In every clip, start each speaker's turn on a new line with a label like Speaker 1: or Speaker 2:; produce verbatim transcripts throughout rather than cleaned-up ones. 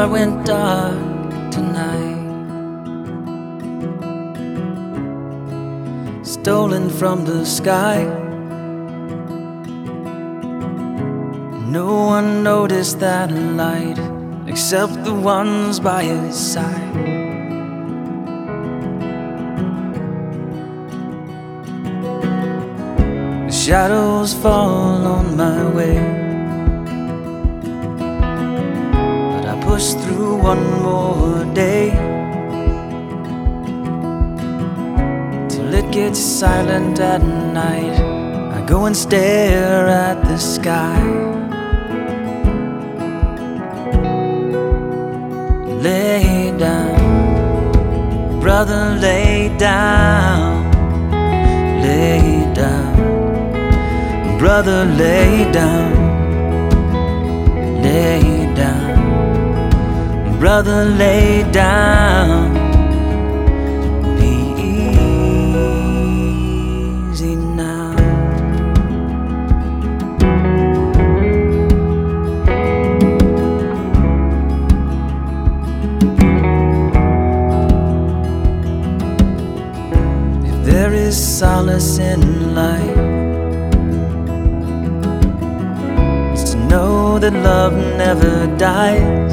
Speaker 1: heart went dark tonight, stolen from the sky. No one noticed that light except the ones by his side. The shadows fall on my way, but I push through one more day till it gets silent at night. I go and stare at the sky. Lay down, brother, lay down. Lay down, brother, lay down. Lay down, brother, lay down. Be easy now. There is solace in life, it's to know that love never dies.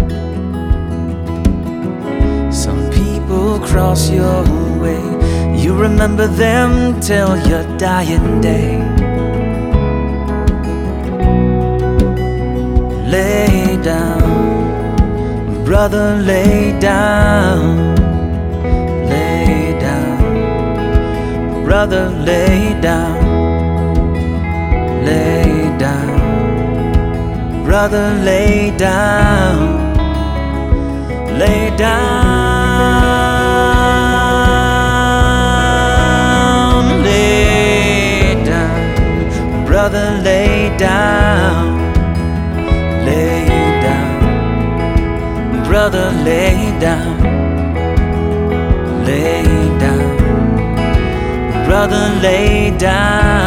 Speaker 1: Some people cross your way, you remember them till your dying day. Lay down, brother, lay down. Brother, lay down, lay down. Brother, lay down, lay down, lay down. Brother, lay down, lay down. Brother, lay down, lay down. Brother, lay down.